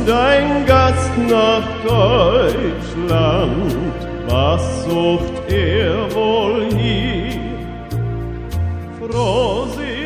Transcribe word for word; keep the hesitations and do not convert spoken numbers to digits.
kommt ein Gast nach Deutschland, was sucht er wohl hier? Froh